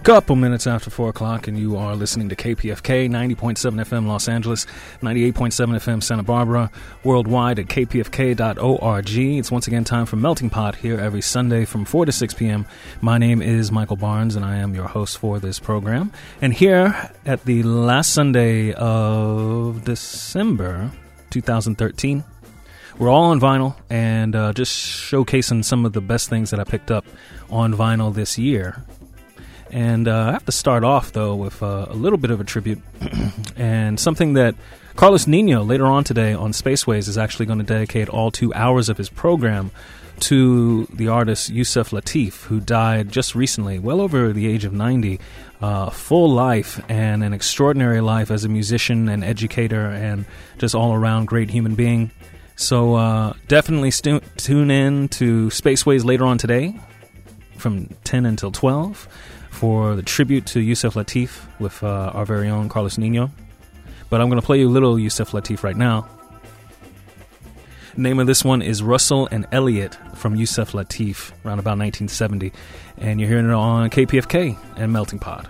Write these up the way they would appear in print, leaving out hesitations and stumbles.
Couple minutes after 4 o'clock, and you are listening to KPFK 90.7 FM Los Angeles, 98.7 FM Santa Barbara, worldwide at kpfk.org. It's once again time for Melting Pot here every Sunday from 4 to 6 p.m. My name is Michael Barnes, and I am your host for this program. And here at the last Sunday of December 2013, we're all on vinyl and just showcasing some of the best things that I picked up on vinyl this year. And I have to start off, though, with a little bit of a tribute and something that Carlos Nino, later on today on Spaceways, is actually going to dedicate all 2 hours of his program to the artist Yusef Lateef, who died just recently, well over the age of 90, full life and an extraordinary life as a musician and educator and just all-around great human being. So definitely tune in to Spaceways later on today from 10 until 12. For the tribute to Yusef Lateef with our very own Carlos Nino. But I'm going to play you a little Yusef Lateef right now. The name of this one is Russell and Elliot from Yusef Lateef, around about 1970. And you're hearing it on KPFK and Melting Pot.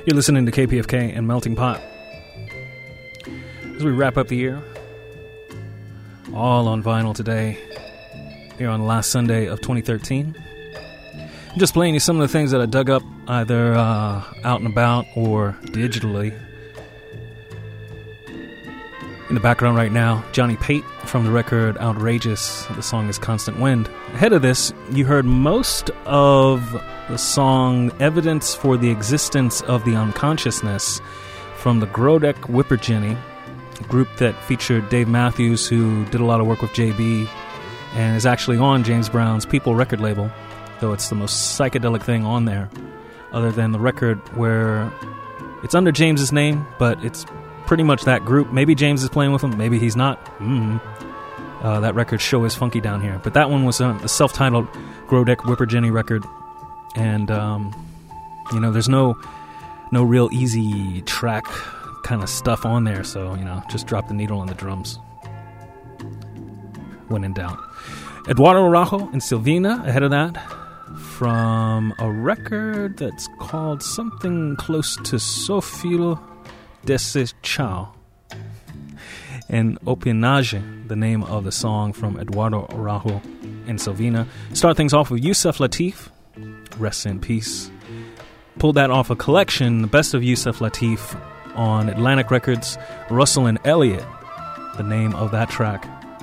You're listening to KPFK and Melting Pot. As we wrap up the year, all on vinyl today, here on the last Sunday of 2013. I'm just playing you some of the things that I dug up either out and about or digitally. In the background right now, Johnny Pate from the record Outrageous. The song is Constant Wind. Ahead of this, you heard most of the song Evidence for the Existence of the Unconsciousness from the Grodek Whipperjinny, a group that featured Dave Matthews, who did a lot of work with JB and is actually on James Brown's People record label, though it's the most psychedelic thing on there, other than the record where it's under James's name, but it's pretty much that group. Maybe James is playing with them, maybe he's not. That record Show Is Funky Down Here. But that one was the self-titled Grodek Whipperjinny record. And, there's no real easy track kind of stuff on there. So, just drop the needle on the drums when in doubt. Eduardo Araujo and Silvina, ahead of that, from a record that's called something close to Sofil Desse Chao, and Opinage, the name of the song from Eduardo Araujo and Silvina. Start things off with Yusef Lateef, rest in peace. Pulled that off a collection, the best of Yusef Lateef, on Atlantic Records. Russell and Elliot, the name of that track.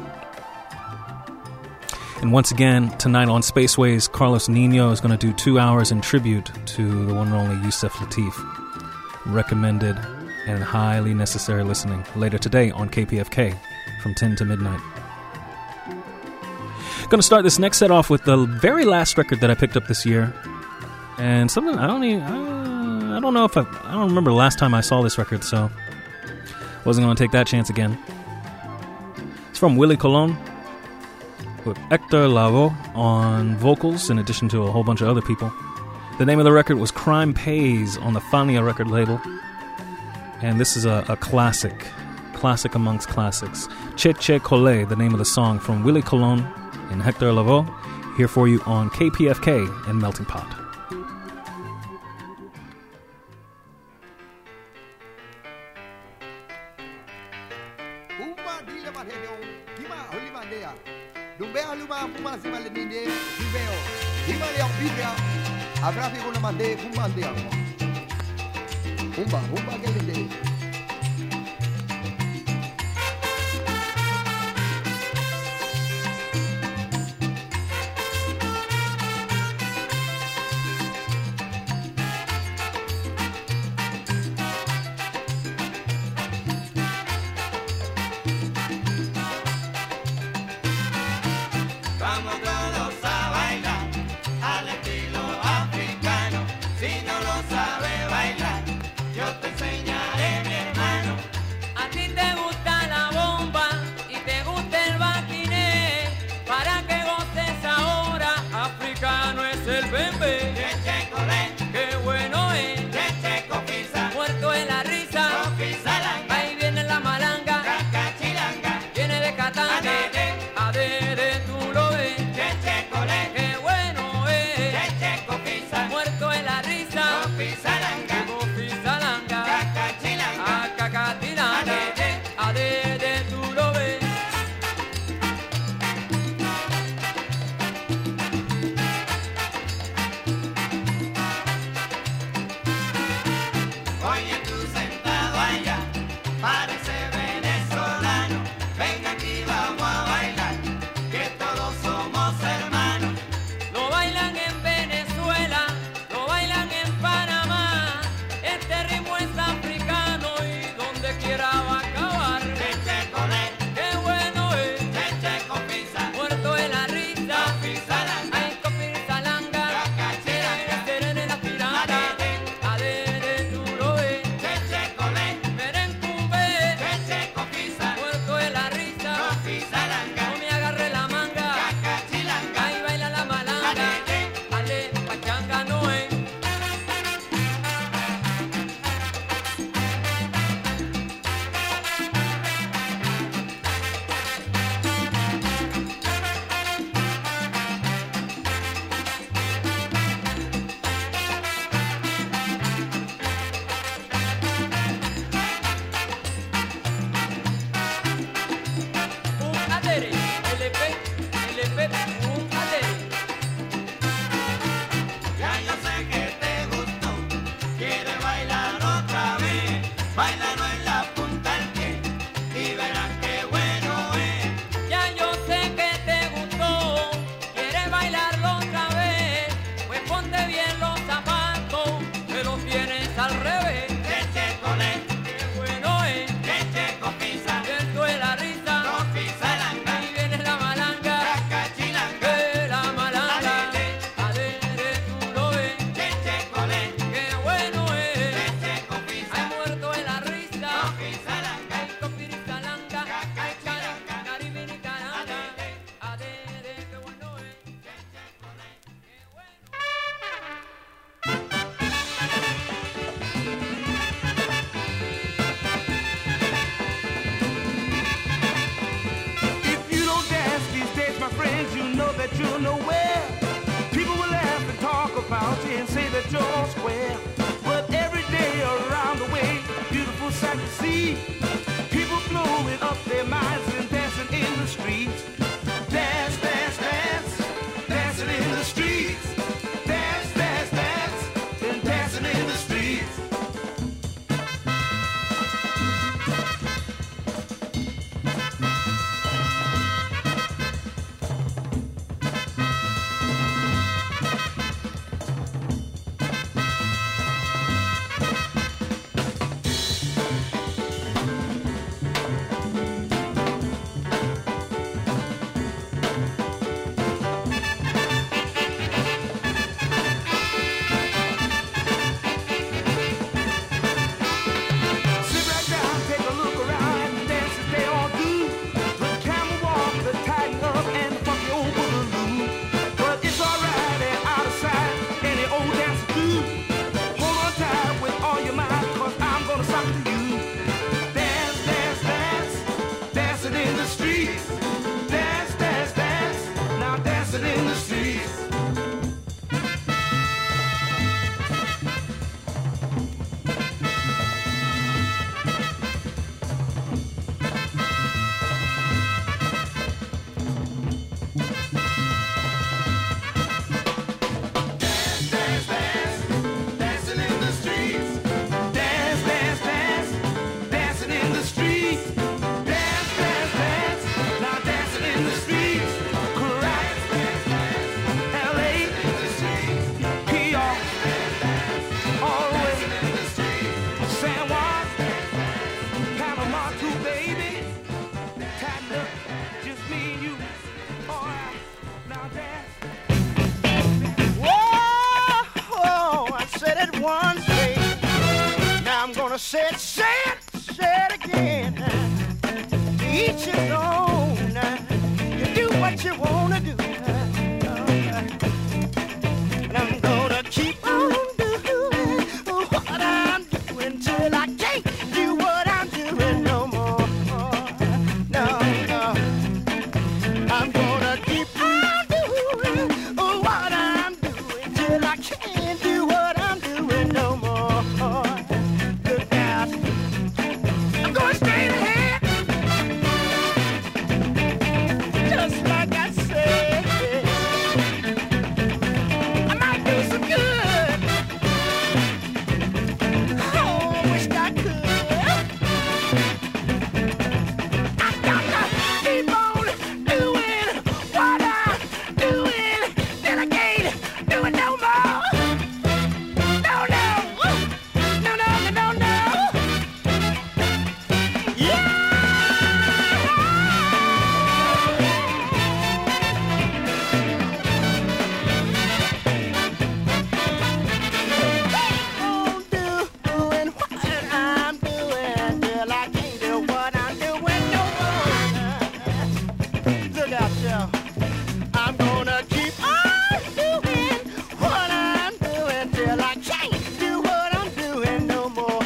And once again, tonight on Spaceways, Carlos Nino is going to do 2 hours in tribute to the one and only Yusef Lateef. Recommended and highly necessary listening later today on KPFK from 10 to midnight. Going to start this next set off with the very last record that I picked up this year, and something I don't remember the last time I saw this record, so wasn't going to take that chance again. It's from Willie Colon with Hector Lavoe on vocals, in addition to a whole bunch of other people. The name of the record was Crime Pays on the Fania record label. And this is a classic amongst classics. Che Che Cole, the name of the song from Willie Colon and Hector Lavoe, here for you on KPFK and Melting Pot. Humba que linde. Vamos todos a bailar al estilo africano. Si no lo sabe bailar, yo te enseñaré. are two babies, tied up, just me and you. All right, now dance. Whoa, I said it once, baby. Now I'm gonna say it again. Each his own. You do what you wanna do. And I'm gonna keep on doing what I'm doing till I can't do what I'm doing no more. No, no. I'm gonna keep on doing what I'm doing till I can't do what I'm doing no more. Look out. I'm going straight ahead. Just like I said. I might do some good. Oh, wish I could. I gotta keep on doing what I'm doing till I can't do it no more. No, no. No, no, no, no, no. Yeah. Doing what I'm doing till I can't do what I'm doing no more. Look out, y'all. I'm gonna keep on doing what I'm doing till I can't do what I'm doing no more.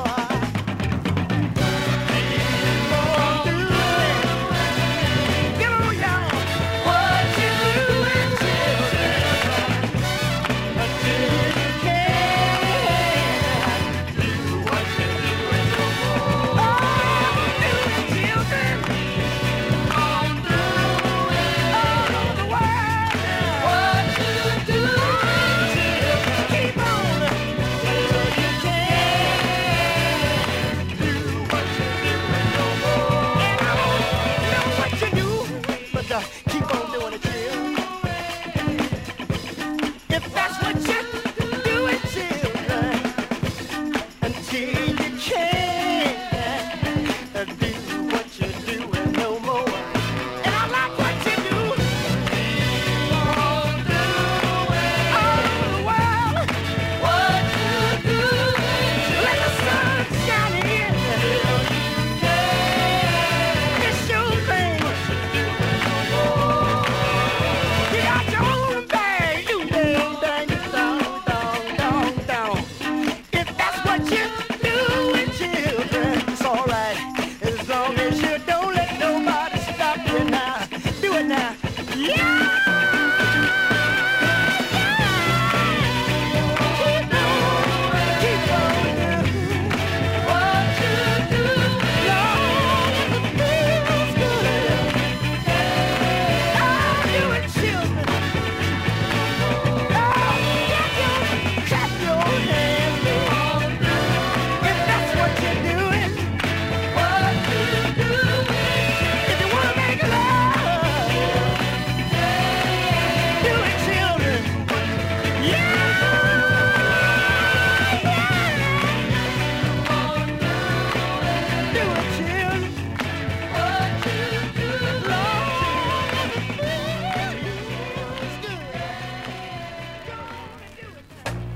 Keep on doing. Get on, y'all. What you doing till until you can't do what you're doing no more. Oh, do it, children. On the world. What you doing till keep on until you can't do what you're doing no more. And I don't know what you do, but keep on doing it, children. If that's what you're doing, children, until you can't do what you're doing no more. And I like what you do. All the world. What you do. Let the sun shine in. It's your thing. You got your own bag. You dang, dang, dong, dong, dong, dong. If that's what you're doing, children, it's all right. As long as you don't let nobody stop you now. Do it now. Yeah! Keep on doing what you do. Long as it feels good. Oh, do it, children. Oh, clap your hands. If that's what you're doing. What you doing? If you wanna make love, do it, children. Yeah, do it, children. What you do, Lord, it's good. Go on and do it.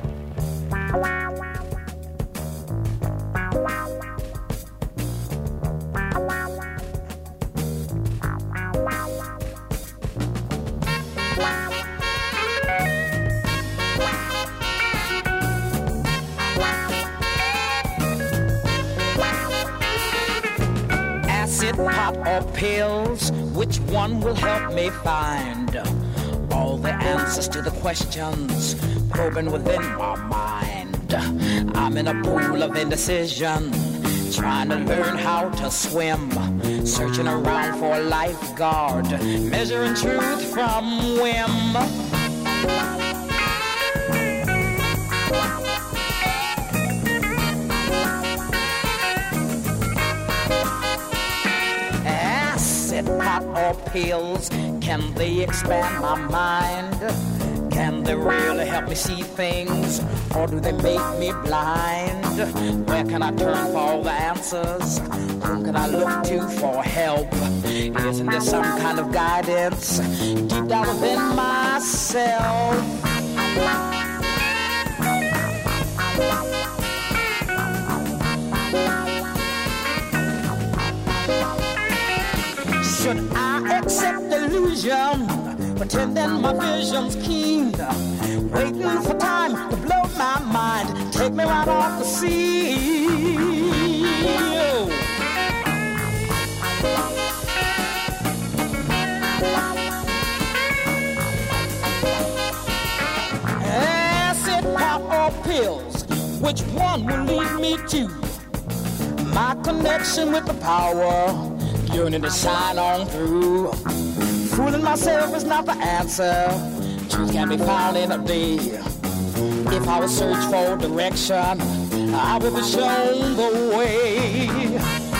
Acid, pop, or pills, which one will help me find all the answers to the questions probing within my mind? I'm in a pool of indecision, trying to learn how to swim, searching around for a lifeguard, measuring truth from whim. Acid, pop, or pills, can they expand my mind? Can they really help me see things, or do they make me blind? Where can I turn for all the answers? Whom can I look to for help? Isn't there some kind of guidance deep down within myself? Should I accept illusion, pretending my vision's keen, waiting for time to blow my mind, take me right off the sea? Acid, pop, or pills, which one will lead me to my connection with the power? Yearning to shine on through. Fooling myself is not the answer. Truth can be found in a day. If I will search for direction, I will be shown the way.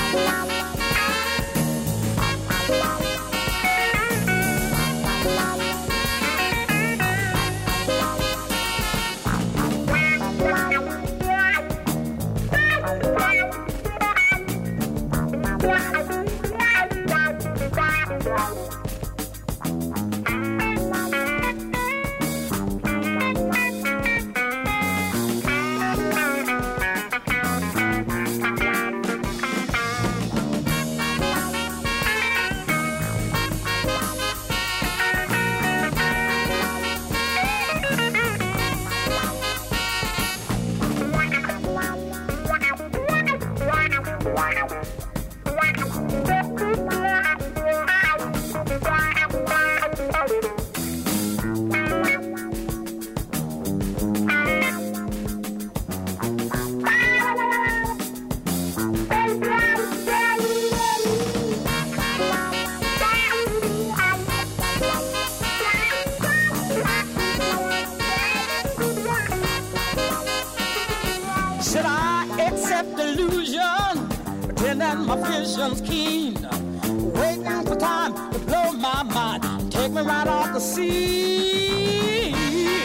And my vision's keen, waiting for time to blow my mind, take me right off the sea.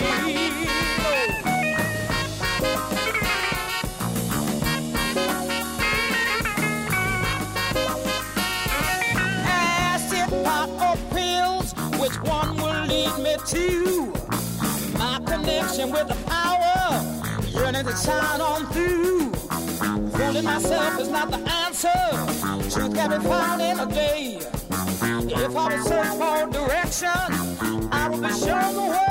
Acid, pot, or pills, which one will lead me to my connection with the power, yearning to shine on through. Fooling myself is not the answer. Truth can be found in a day. If I will search for direction, I will be shown the way.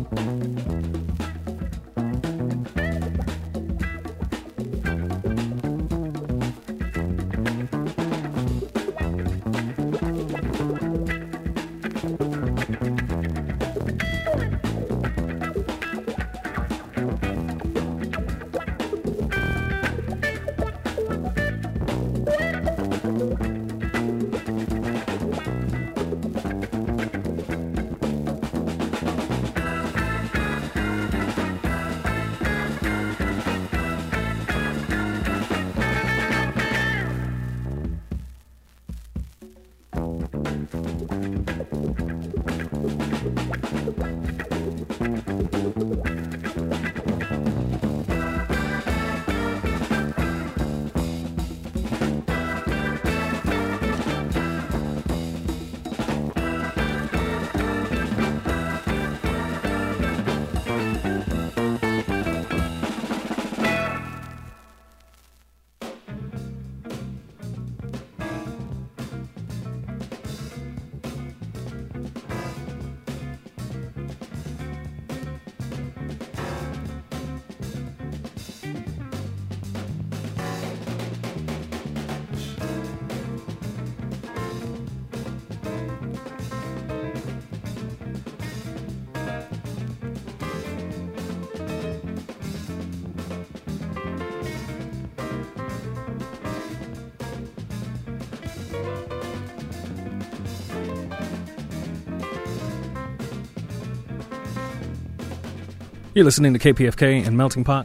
You're listening to KPFK and Melting Pot,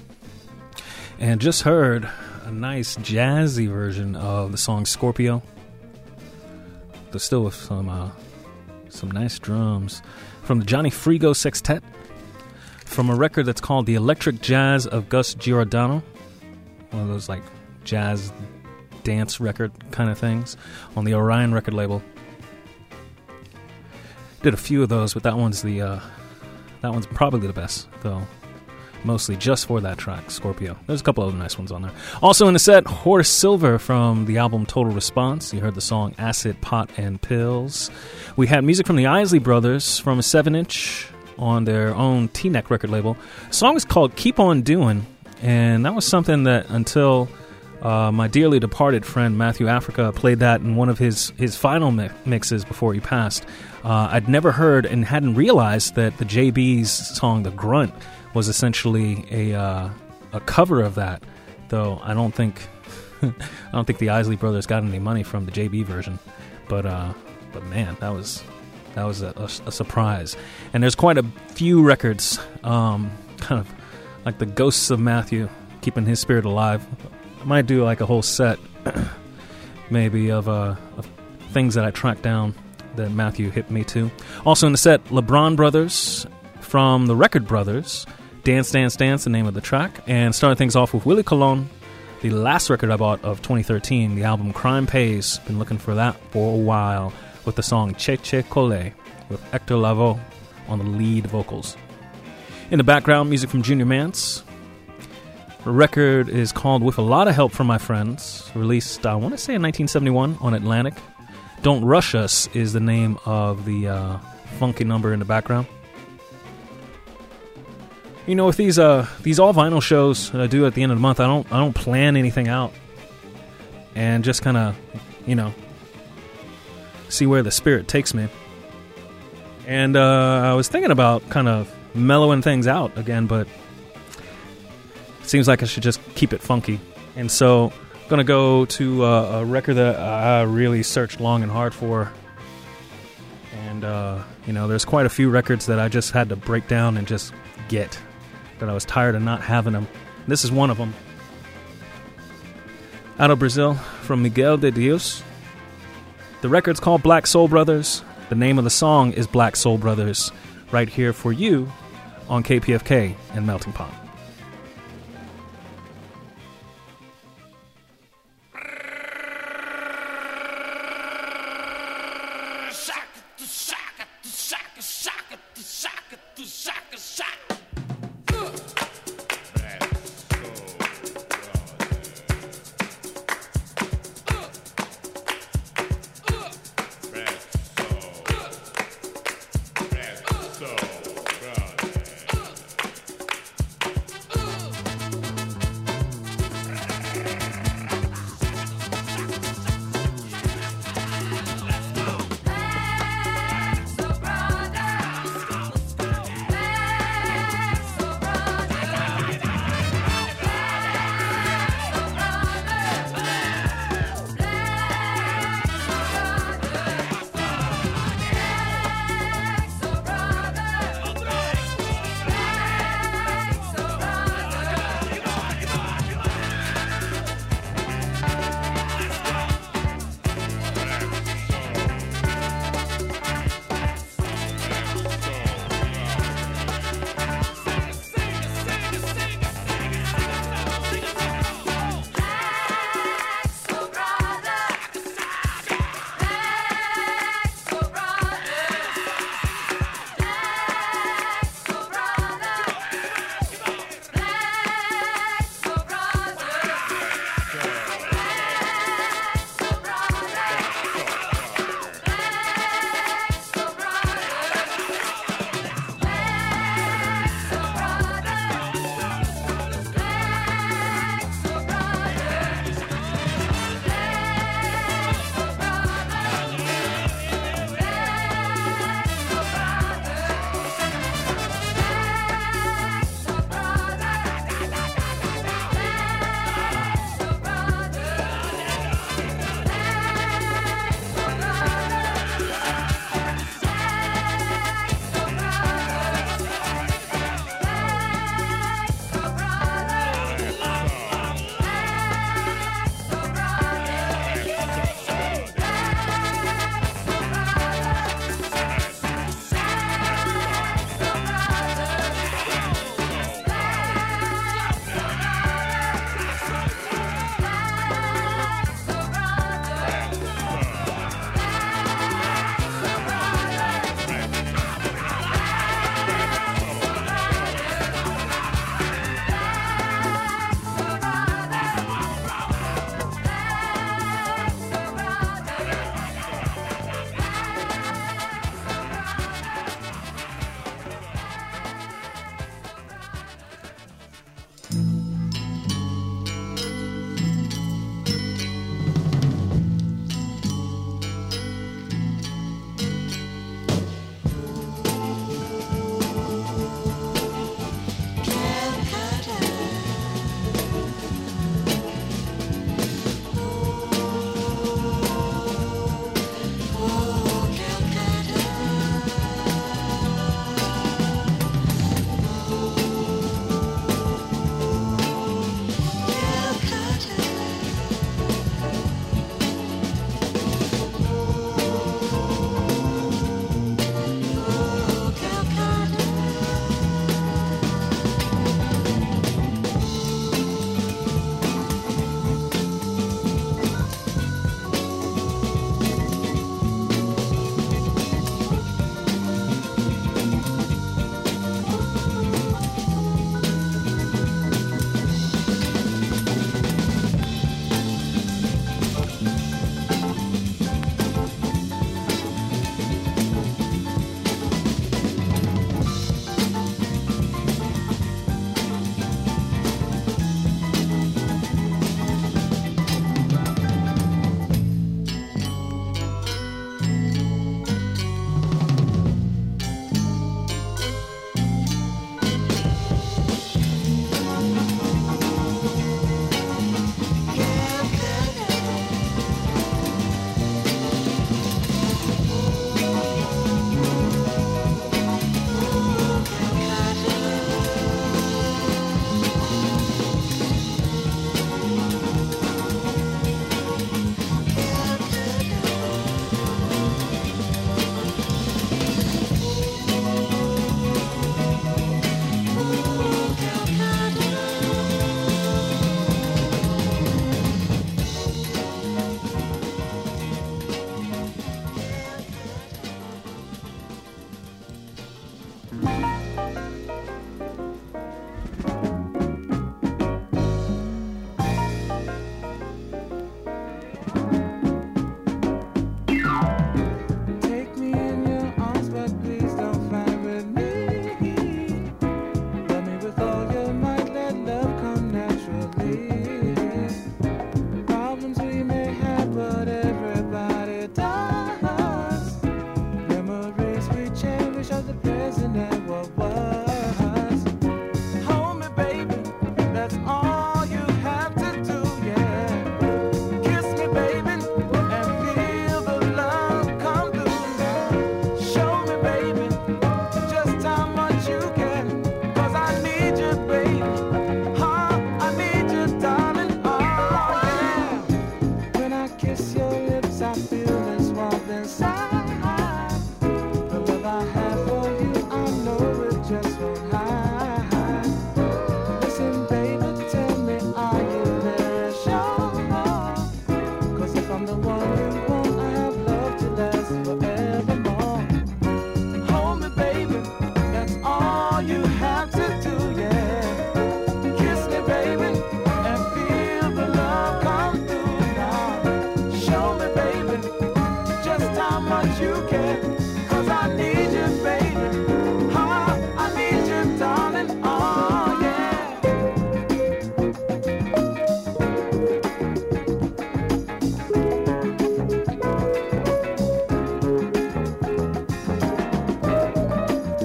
and just heard a nice jazzy version of the song Scorpio. But still with some nice drums from the Johnny Frigo Sextet, from a record that's called The Electric Jazz of Gus Giordano, one of those like jazz dance record kind of things on the Orion record label. Did a few of those, but that one's probably the best, though. Mostly just for that track, Scorpio. There's a couple other nice ones on there. Also in the set, Horace Silver from the album Total Response. You heard the song Acid, Pot, and Pills. We had music from the Isley Brothers from a 7-inch on their own T-Neck record label. The song is called Keep On Doing, and that was something that until my dearly departed friend Matthew Africa played that in one of his final mixes before he passed, I'd never heard and hadn't realized that the JB's song The Grunt was essentially a cover of that, though I don't think the Isley Brothers got any money from the JB version, but man, that was a surprise. And there's quite a few records, kind of like the ghosts of Matthew keeping his spirit alive. I might do like a whole set maybe of things that I tracked down that Matthew hit me to. Also in the set, LeBron Brothers from the Record Brothers, Dance Dance Dance, the name of the track, and started things off with Willie Colon, the last record I bought of 2013, the album Crime Pays. Been looking for that for a while, with the song Che Che Cole with Hector Lavoe on the lead vocals. In the background, music from Junior Mance. The record is called With a Lot of Help from My Friends, released, I want to say, in 1971 on Atlantic. Don't Rush Us is the name of the funky number in the background. You know, with these all vinyl shows that I do at the end of the month, I don't plan anything out, and just kind of, see where the spirit takes me. And I was thinking about kind of mellowing things out again, but it seems like I should just keep it funky. And so I'm going to go to a record that I really searched long and hard for. And, there's quite a few records that I just had to break down and just get, that I was tired of not having them. This is one of them. Out of Brazil, from Miguel de Dios. The record's called Black Soul Brothers. The name of the song is Black Soul Brothers. Right here for you on KPFK and Melting Pot. So, brother.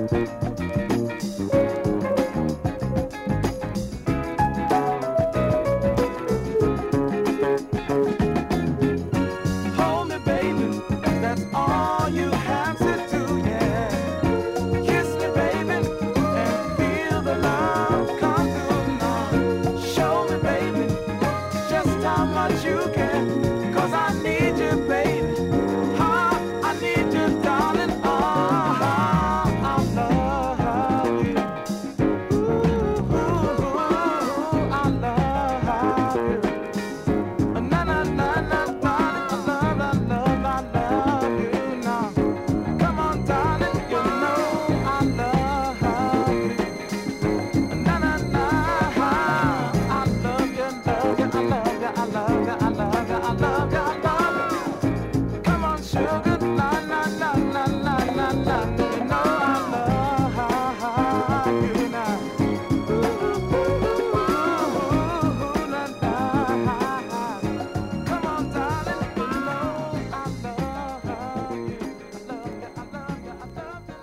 Hold me, baby, that's all you have to do, yeah. Kiss me, baby, and feel the love come through now. Show me, baby, just how much you care, 'cause I need you, baby. I need you, darling. I love you. Ooh, I love you. Na na na na, darling, I love you now. Come on, darling, you know I love you. Na na na, I love you, love you, I love you, I love you, I love you, I love you, I love you. Come on, sugar, la la la la la la la. You know I love you now. La la. Come on, darling, you know I love you. I love you, I love you, I love you,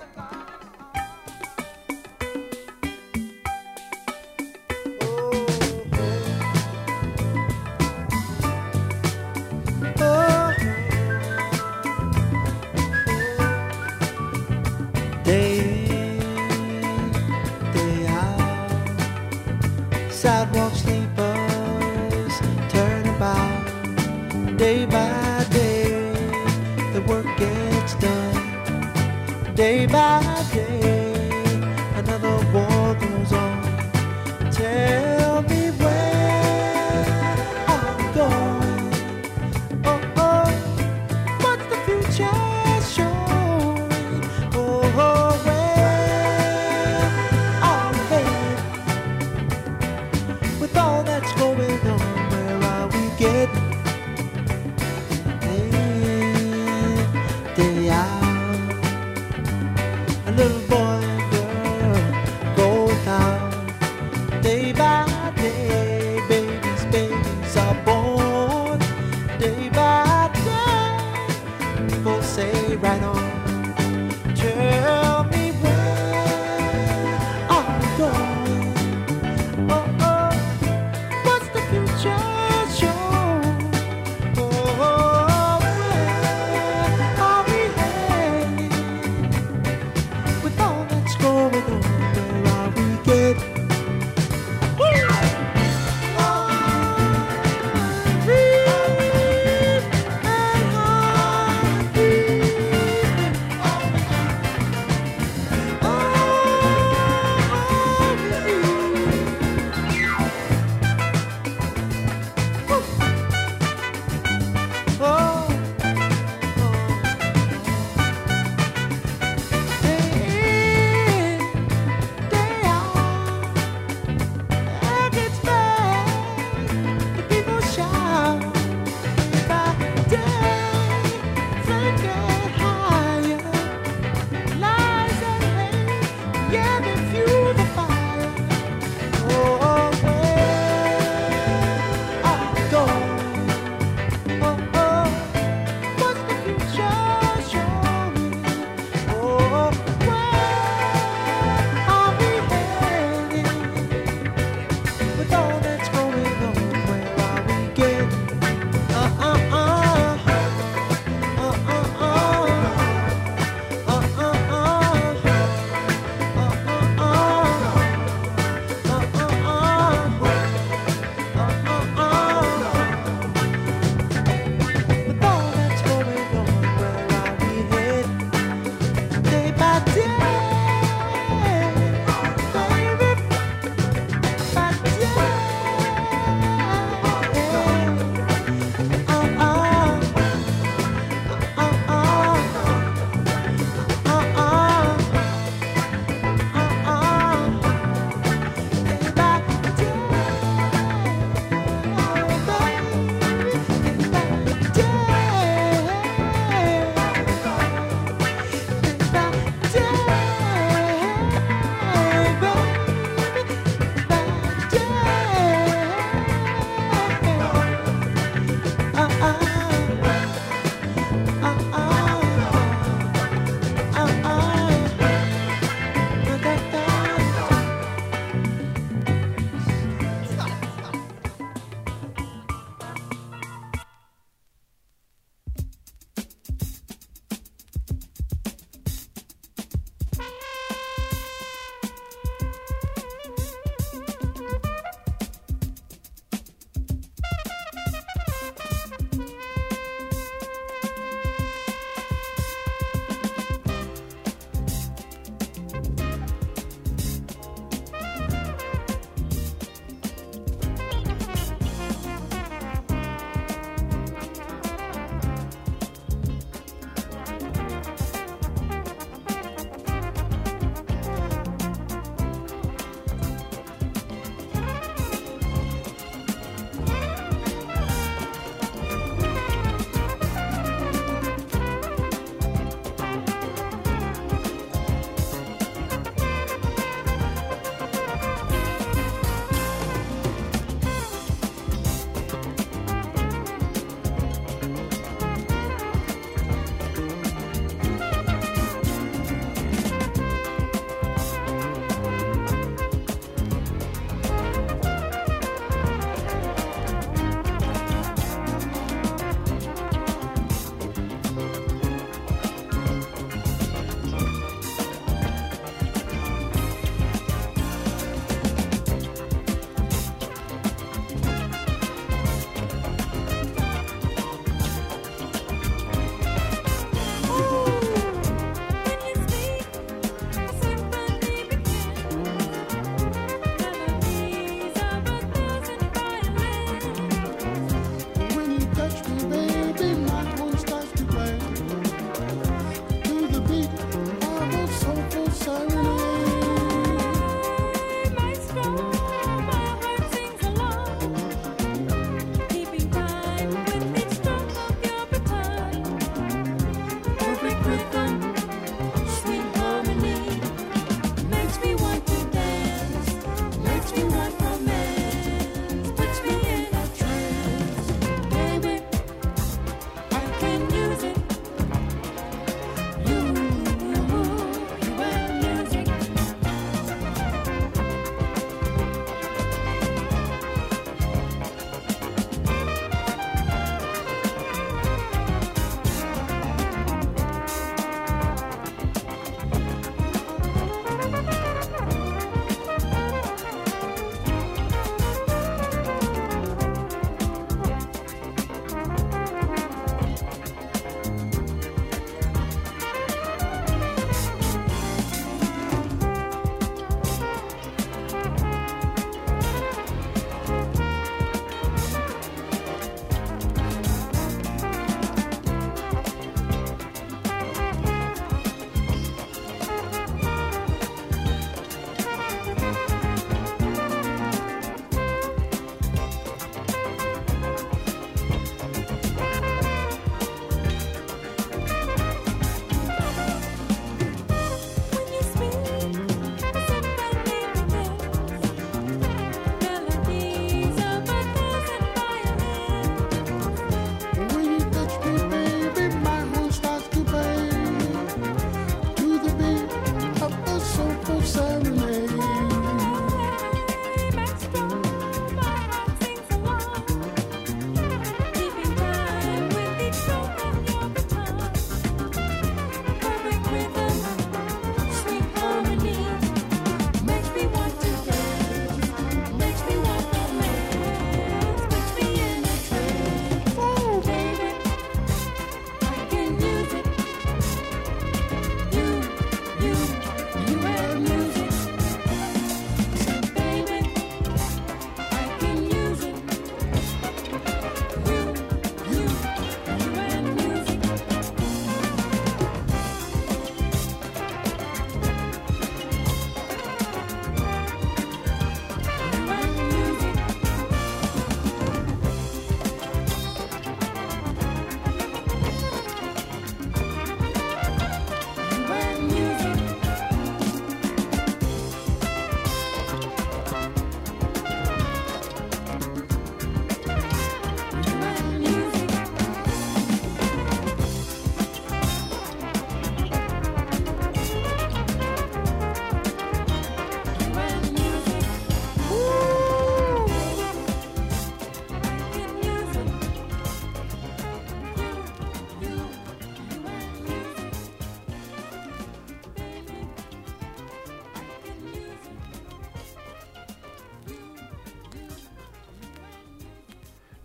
Day in, day out, sidewalk sleepers turn about. Day by day, the work gets done. Day by day, another war goes on. Tell me where I'm going. Oh, oh, what's the future showing? Oh, where are we headed? With all that's going on, where are we getting? Day in, day out, a little boy and girl go down. Day by day, babies are born. Day by day, people say right on. Tell me where are we going? Oh, oh, what's the future show? Oh, where are we heading? With all that's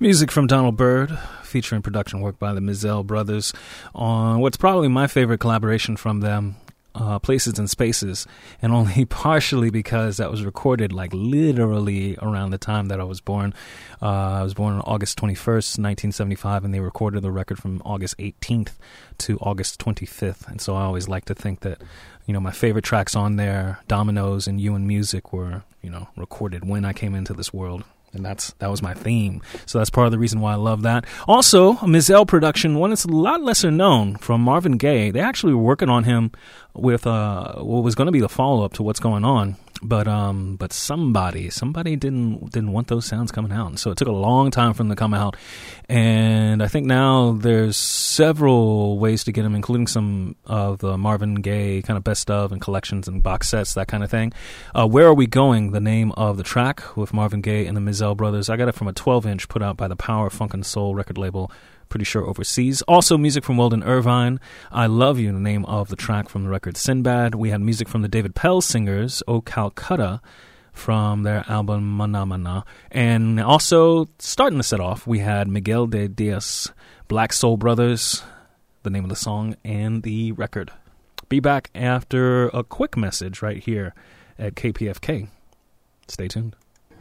Music from Donald Byrd, featuring production work by the Mizell Brothers on what's probably my favorite collaboration from them, Places and Spaces, and only partially because that was recorded like literally around the time that I was born. I was born on August 21st, 1975, and they recorded the record from August 18th to August 25th. And so I always like to think that, you know, my favorite tracks on there, Dominoes and You and Music, were, you know, recorded when I came into this world. And that was my theme. So that's part of the reason why I love that. Also, a Mizell production, one that's a lot lesser known, from Marvin Gaye. They actually were working on him with what was going to be the follow-up to What's Going On. But somebody didn't want those sounds coming out. And so it took a long time for them to come out. And I think now there's several ways to get them, including some of the Marvin Gaye kind of best of and collections and box sets, that kind of thing. Where Are We Going? The name of the track with Marvin Gaye and the Mizell Brothers. I got it from a 12-inch put out by the Power Funk and Soul record label, pretty sure overseas. Also music from Weldon Irvine, I Love You, the name of the track from the record Sinbad. We had music from the David Pell Singers, O Calcutta, from their album Mana Mana. And also, starting the set off, we had Miguel de Diaz, Black Soul Brothers, the name of the song and the record. Be back after a quick message right here at KPFK. Stay tuned.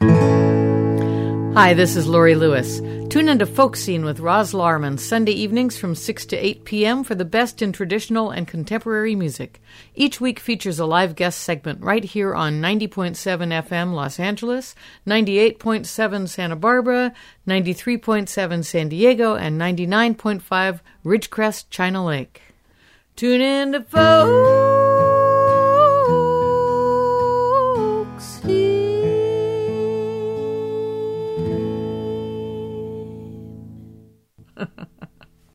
Hi, this is Lori Lewis. Tune into Folk Scene with Roz Larman Sunday evenings from 6 to 8 p.m. for the best in traditional and contemporary music. Each week features a live guest segment right here on 90.7 FM Los Angeles, 98.7 Santa Barbara, 93.7 San Diego, and 99.5 Ridgecrest, China Lake. Tune in to Folk